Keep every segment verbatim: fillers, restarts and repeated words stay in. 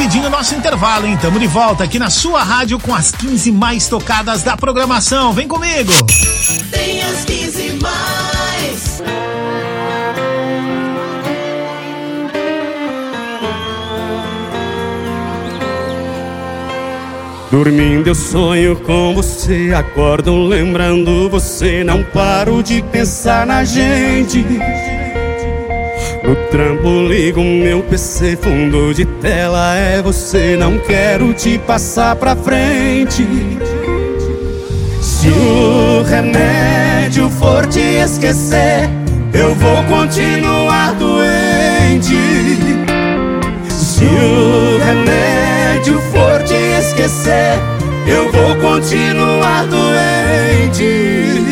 rapidinho nosso intervalo, hein? Tamo de volta aqui na sua rádio com as quinze mais tocadas da programação. Vem comigo! Tem as quinze mais. Dormindo eu sonho com você, acordo lembrando você, não paro de pensar na gente. No trampo ligo meu P C, fundo de tela é você, não quero te passar pra frente. Se o remédio for te esquecer, eu vou continuar doente. Se o remédio for te esquecer, eu vou continuar doente.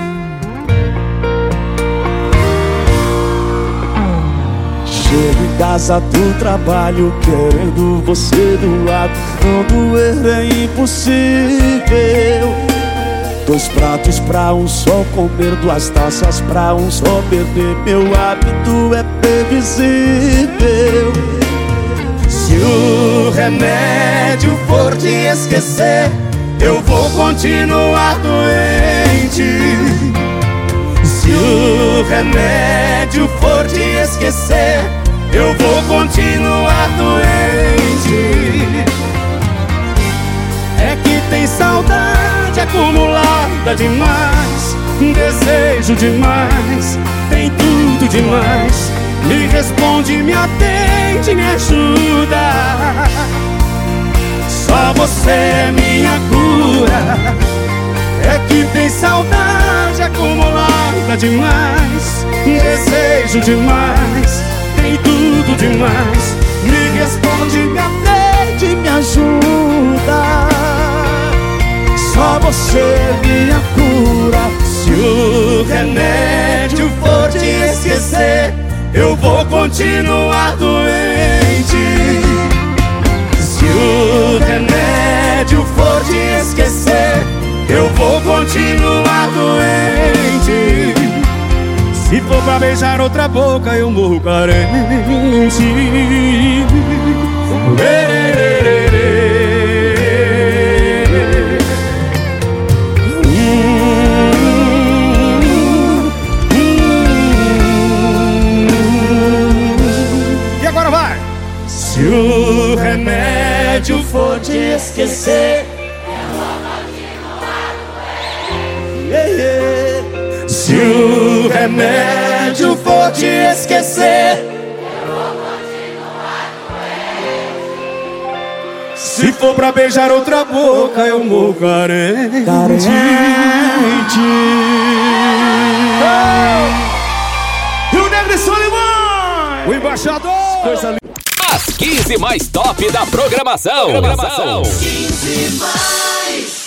Chego em casa do trabalho querendo você do lado, não doer é impossível. Dois pratos pra um só comer, duas taças pra um só perder, meu hábito é previsível. Se o remédio for te esquecer, eu vou continuar doente. Se o remédio for te esquecer, eu vou continuar doente. É que tem saudade acumulada demais, desejo demais, tem tudo demais. Me responde, me atende, me ajuda. Só você é minha cura. É que tem saudade acumulada demais, desejo demais, tem tudo demais. Me responde, me atende, me ajuda. Só você é minha cura. Se o remédio for te esquecer, eu vou continuar doente. Se o remédio for te esquecer, eu vou continuar doente. Se for pra beijar outra boca, eu morro carente. E agora vai! Se o remédio for te esquecer, se o remédio for te esquecer, eu vou continuar doente. Se for pra beijar outra boca, eu morro carente. Carente. Oh! E o Negro Solimões, o embaixador. Coisa linda. As quinze mais top da programação. programação. quinze mais.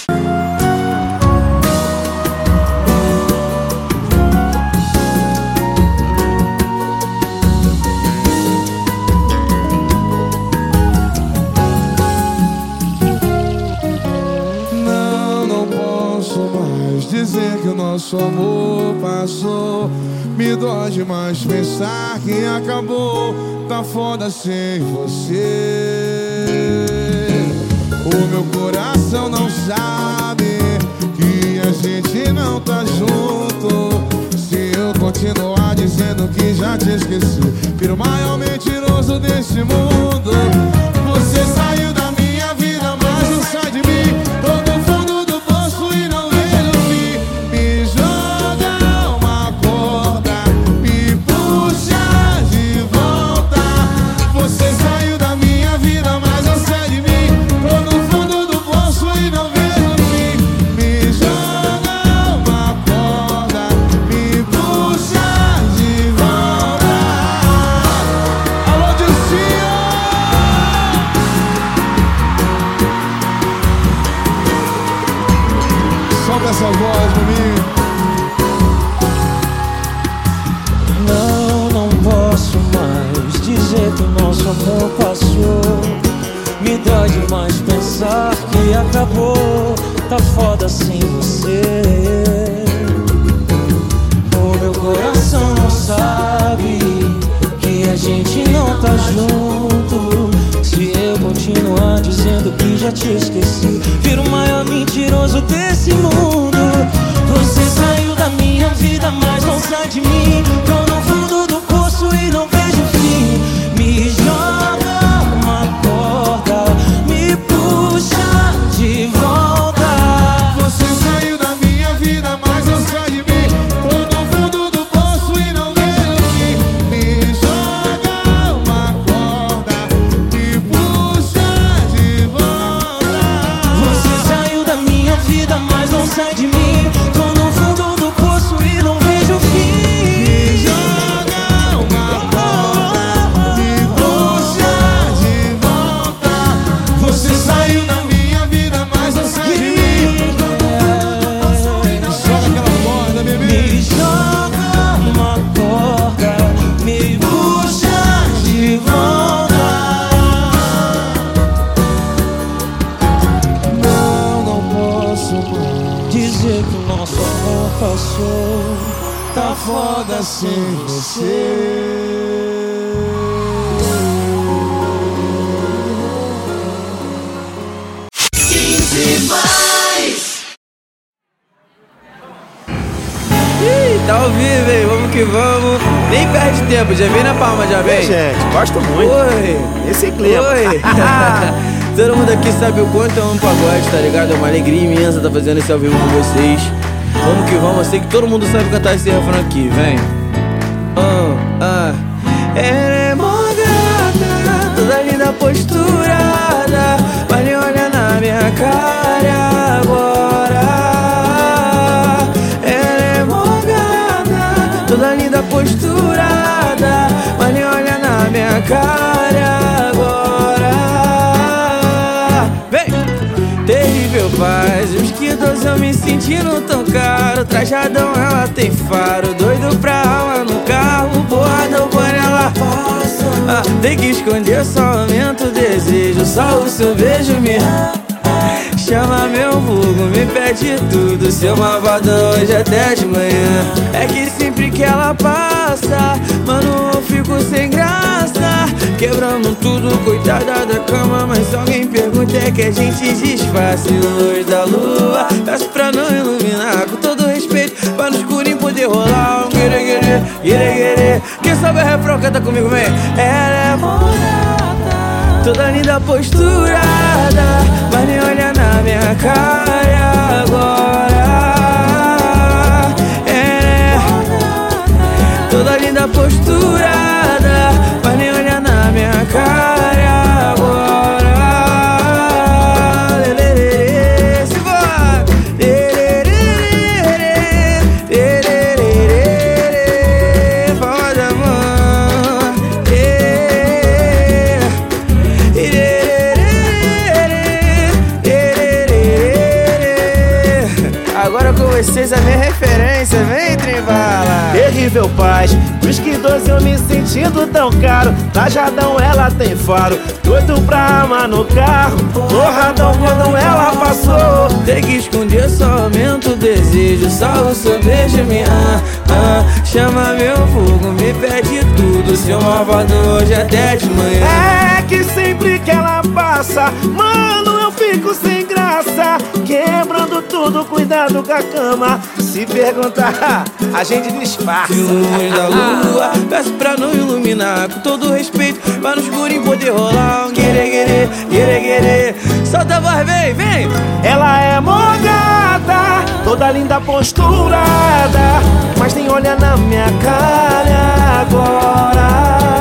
Dizer que o nosso amor passou, me dói demais pensar que acabou. Tá foda sem você. O meu coração não sabe que a gente não tá junto. Se eu continuar dizendo que já te esqueci, viro o maior mentiroso desse mundo. Você saiu da minha vida, mas não sai de mim. Tô no fundo do poço e não vejo o fim. Me joga uma corda, me puxa de volta. Você saiu da minha vida, mas não sai de mim. Tô no fundo do poço e não vejo o fim. Me joga uma corda, me puxa de volta. Alô, Dilcinho! Solta essa voz pra mim. Não, não posso mais dizer que o nosso amor passou. Me dói demais pensar que acabou. Tá foda sem você. O meu coração não sabe que a gente não tá junto. Se eu continuar fingindo que já te esqueci. Vira o maior mentiroso desse mundo. Você saiu da minha vida, mas não sai de mim. Tô no fundo do poço e não vejo fim. Me joga uma corda, me puxa de volta. Você saiu da minha vida, mas não sai de mim. Tô no fundo do poço e não vejo fim. Me joga uma corda, me puxa de volta. Você saiu da minha vida, mas não sai de mim. Tô no fundo do poço e não vejo fim. Me joga uma corda, me puxa de volta. Você saiu da minha vida, mas não sai de mim. Joga aquela corda, bebê. Me joga uma corda, me puxa de volta. Não, não posso mais Dizer que o nosso amor passou. tá foda sem você. quinze mais. Ih, tá ao vivo, hein? Vamos que vamos. Nem perde tempo, já vem na palma, já vem. Gente, gosto muito. Oi. Esse clima. Oi. Todo mundo aqui sabe o quanto eu amo pagode, tá ligado? É uma alegria imensa tá fazendo esse ao vivo com vocês. Vamos que vamos, eu sei que todo mundo sabe cantar esse refrão aqui, vem. Ah, ah. Ela é mó gata, toda linda posturada, mas nem olha na minha cara agora. Ela é mó gata, toda linda posturada, mas nem olha na minha cara agora. Vem! Terrível paz, uns que doze eu me sentindo tão caro. Trajadão ela tem faro, doido pra alma no carro. Porradão por ela ah, tem que esconder, só aumenta o desejo. Só o seu beijo me chama meu vulgo, me pede tudo. Seu malvadão hoje até de manhã. É que sempre que ela passa, mano, eu fico sem graça. Quebrando tudo, coitada da cama. Mas se alguém pergunta é que a gente disfarce. Luz da lua, peço pra não iluminar. Com todo respeito, pra no escurinho poder rolar um guere-guere, guere-guere. Quem sabe o refrão, canta comigo, vem. Ela é morada, toda linda posturada, mas nem olha na minha cara agora. É toda linda posturada, mas nem olha na minha cara agora. Lelelele, se for. Lelelele, lelelele, foda, amor. É. Agora com vocês a minha referência, vem Trembala. Terrível paz, dos que doze eu me sentindo tão caro. Trajadão ela tem faro, doido pra amar no carro. Porradão quando ela passou. Tem que esconder, só aumenta o desejo. Só o seu beijo me ah, ah. Chama meu fogo, me pede tudo. Seu malvadão hoje até de manhã. É que sempre que ela passa, mano, eu fico sem graça. Quebrando tudo, cuidado com a cama. Se perguntar, a gente disfarça. Luz da lua, peço pra não iluminar. Com todo respeito, pra no escurinho poder rolar um guere-guere, guere-guere. Solta a voz, vem, vem. Ela é mogada, toda linda posturada, mas nem olha na minha cara agora.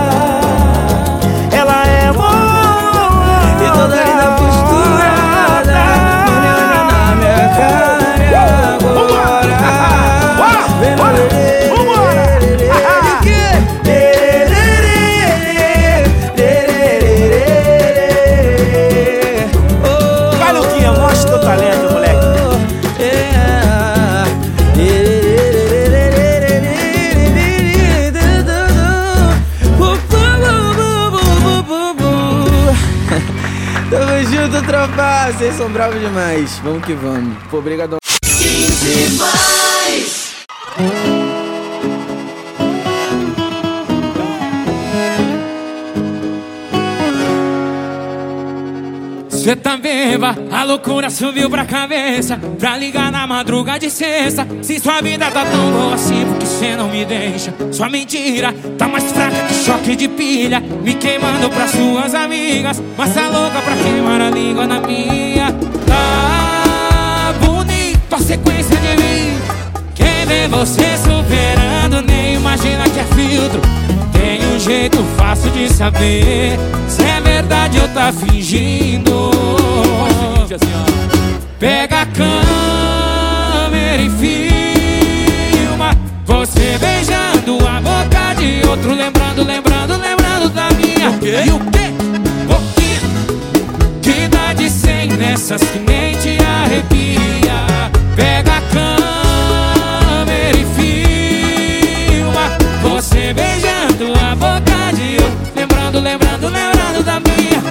Ela é mogada, e toda linda posturada, mas nem olha na minha cara agora. Vem no lelê, vai, Luquinha, mostra teu talento, moleque. Tamo junto, tropa. Vocês são bravos demais. Vamos que vamos. Pô, obrigadão. quinze mais. Cê tá beba, a loucura subiu pra cabeça. Pra ligar na madruga de sexta. Se sua vida tá tão boa assim, porque cê não me deixa. Sua mentira tá mais fraca que choque de pilha. Me queimando pras suas amigas, mas tá louca pra queimar a língua na minha. Tá bonito a sequência de mim. Quem vê você superando nem imagina que é filtro. Tem um jeito fácil de saber se é verdade ou tá fingindo. Pega a câmera e filma você beijando a boca de outro. Lembrando, lembrando, lembrando da minha. O quê? E o quê? Pouquinho que dá de cem nessas que nem te arrepia. Pega a câmera e filma você beijando a boca de outro. Lembrando, lembrando, lembrando da minha.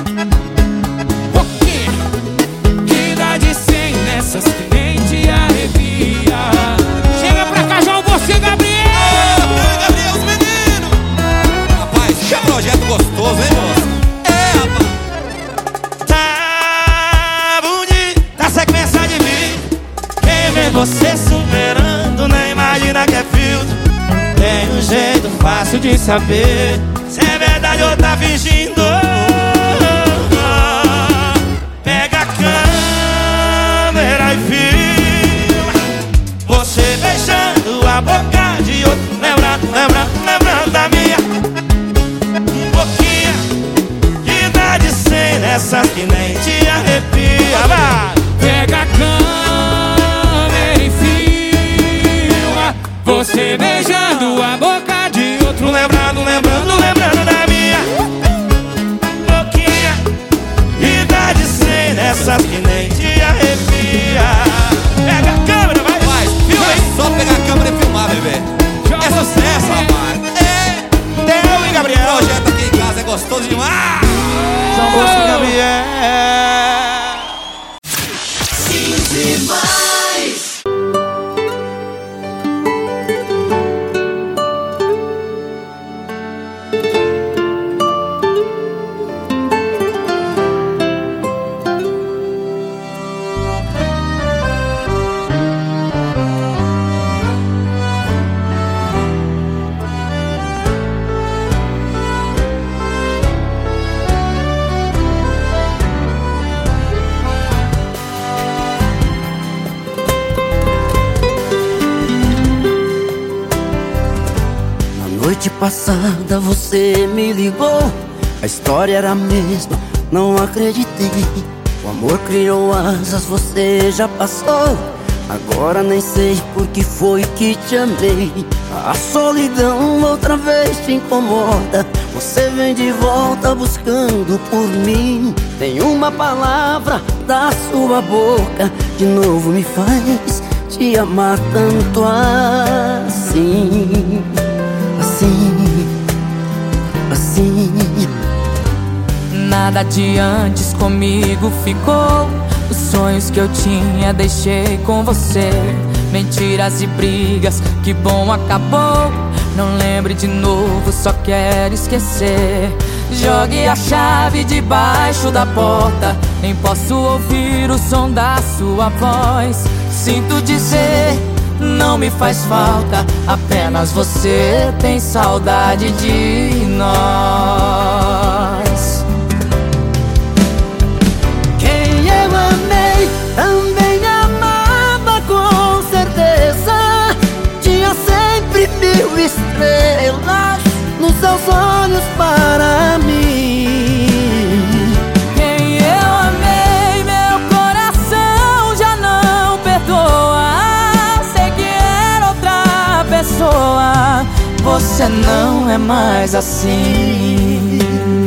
Pouquinho que dá de cem nessas que nem te arrepia. Chega pra cá, João, você, Gabriel. Ô, Gabriel, os meninos. Rapaz, que projeto gostoso, hein, moço? É, rapaz. Tá bonita a sequência de mim. Quem vê você superando nem imagina que é filtro. Tem um jeito fácil de saber se é verdade ou tá fingindo. Pega a câmera e filma você beijando a boca de outro. Lembrando, lembrando, lembrando da minha. Um pouquinho que dá de cem nessas que nem te arrepia. Vai. Pega a câmera e filma você beijando a boca de outro. Lembrando, lembrando, lembrando da minha. Boquinha e dá de cem nessas que nem te arrepia. Pega a câmera, vai, vai, filma, hein? Só pegar a câmera e filmar, bebê. É sucesso, rapaz. É. Theo e Gabriel. O projeto aqui em casa é gostoso demais. João Bosco e Gabriel. quinze mais. Noite passada você me ligou, a história era a mesma, não acreditei. O amor criou asas, você já passou, agora nem sei por que foi que te amei. A solidão outra vez te incomoda, você vem de volta buscando por mim. Tem uma palavra da sua boca, de novo me faz te amar tanto assim. Assim, assim. Nada de antes comigo ficou. Os sonhos que eu tinha deixei com você. Mentiras e brigas, que bom acabou. Não lembre de novo, só quero esquecer. Jogue a chave debaixo da porta, nem posso ouvir o som da sua voz. Sinto dizer, não me faz falta, apenas você tem saudade de nós. Quem eu amei também amava com certeza. Tinha sempre mil estrelas nos seus olhos para mim. Quem eu amei, meu coração já não perdoa. Pessoa, você não é mais assim.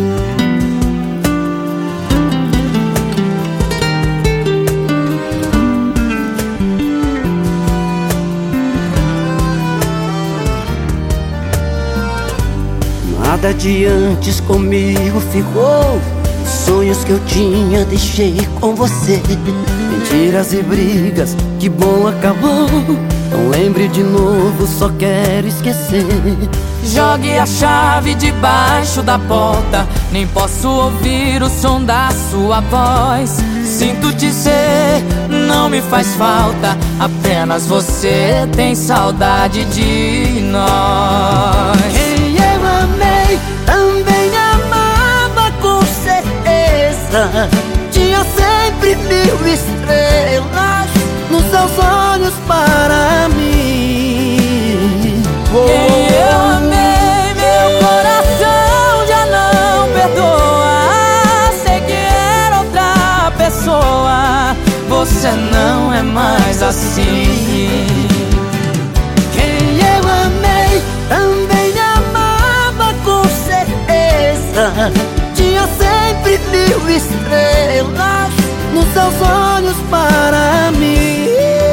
Nada de antes comigo ficou. Sonhos que eu tinha deixei com você. Mentiras e brigas, que bom acabou. Não lembre de novo, só quero esquecer. Jogue a chave debaixo da porta. Nem posso ouvir o som da sua voz. Sinto dizer, não me faz falta. Apenas você tem saudade de nós. Quem eu amei também amava com certeza. Tinha sempre mil estrelas nos seus olhos para mim. Quem eu amei, meu coração já não perdoa. Sei que era outra pessoa, você não é mais assim. Quem eu amei também amava com certeza. Tinha sempre mil estrelas nos seus olhos para mim.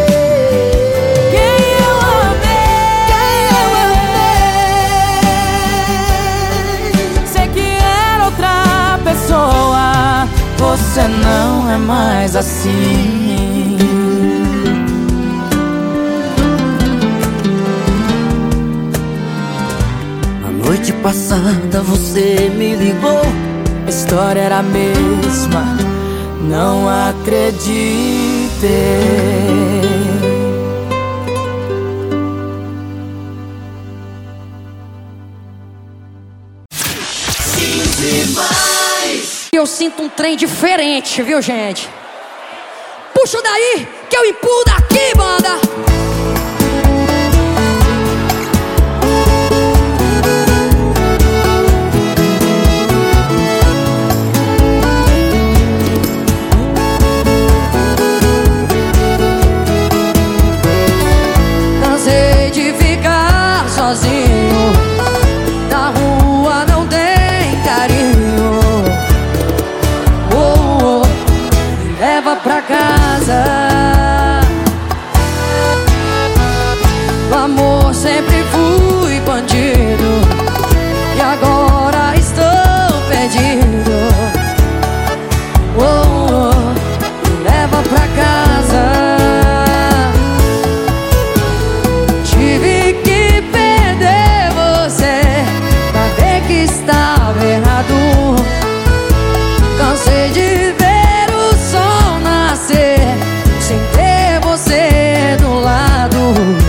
Quem eu amei, Quem eu amei, sei que era outra pessoa, você não é mais assim. a noite passada você me ligou. A história era a mesma, não acreditei. Eu sinto um trem diferente, viu, gente? Puxa daí, que eu empurro daqui, banda! Cansei de ficar sozinho. Na rua não tem carinho. Oh, oh, me leva pra casa. No amor sempre fui bandido e agora estou perdido. Oh, oh, me leva pra casa. Tive que perder você pra ver que estava errado. Cansei de ver o sol nascer sem ter você do lado.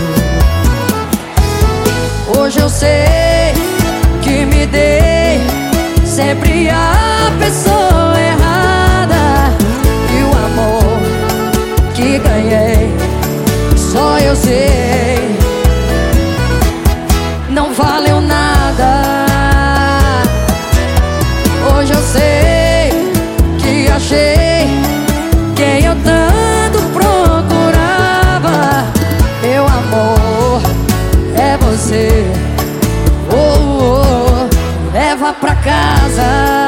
Hoje eu sei que me dei sempre a pessoa errada. E o amor que ganhei só eu sei não valeu nada. Hoje eu sei que achei quem eu tanto procurava. Meu amor é você. Oh, oh, leva pra casa,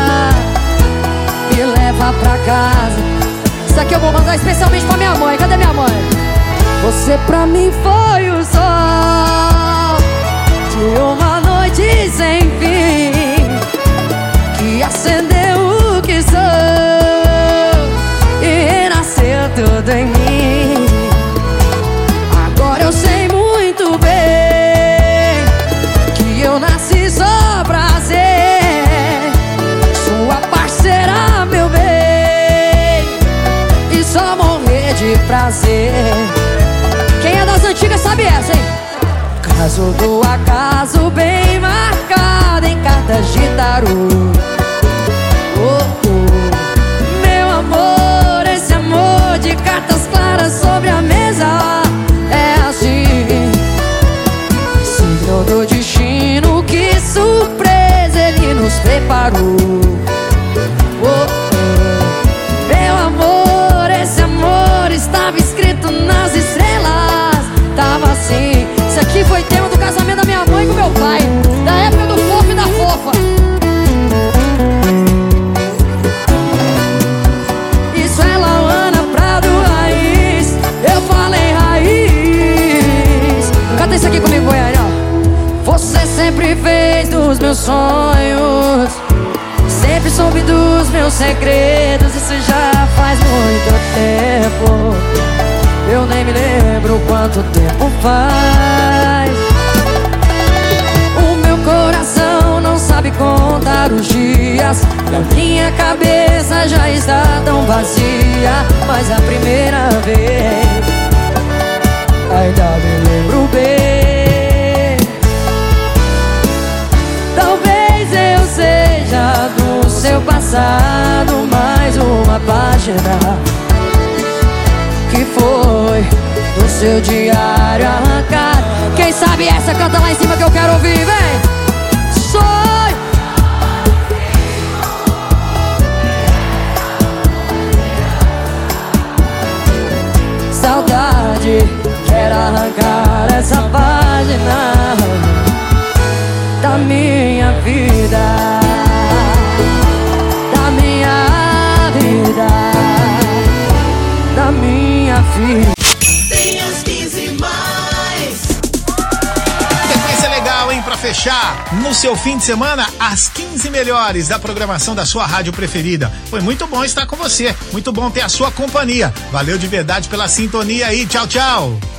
me leva pra casa. Isso aqui eu vou mandar especialmente pra minha mãe. Cadê minha mãe? Você pra mim foi o sol de uma noite sem fim, que acendeu o que sou e renasceu tudo em mim. Agora eu sei muito bem que eu nasci só pra ser sua parceira, meu bem, e só morrer de prazer. Quem é das antigas sabe essa, hein? Caso do acaso bem marcado em cartas de tarô. Oh, oh. Meu amor, esse amor de cartas claras sobre a mesa é assim. Signo do destino, que surpresa ele nos preparou. Oh, oh. Meu amor, esse amor estava escrito nas estrelas. Tava assim. Isso aqui foi tema do casamento da minha mãe com meu pai, da época do fofo e da fofa. Isso é Lauana Prado Raiz. Eu falei raiz. Canta isso aqui comigo, Goiânia. Você sempre fez dos meus sonhos, sempre soube dos meus segredos. Isso já faz muito tempo, eu nem me lembro quanto tempo faz. A minha cabeça já está tão vazia, mas a primeira vez ainda me lembro bem. Talvez eu seja do seu passado mais uma página que foi do seu diário arrancado. Quem sabe essa canta lá em cima que eu quero ouvir, vem! Sonho. Saudade, quero arrancar essa página da minha vida, da minha vida, da minha vida. Tem as quinze mais. Sequência legal, hein? Pra fechar, no seu fim de semana, as quinze melhores da programação da sua rádio preferida. Foi muito bom estar com você, muito bom ter a sua companhia. Valeu de verdade pela sintonia aí, tchau, tchau.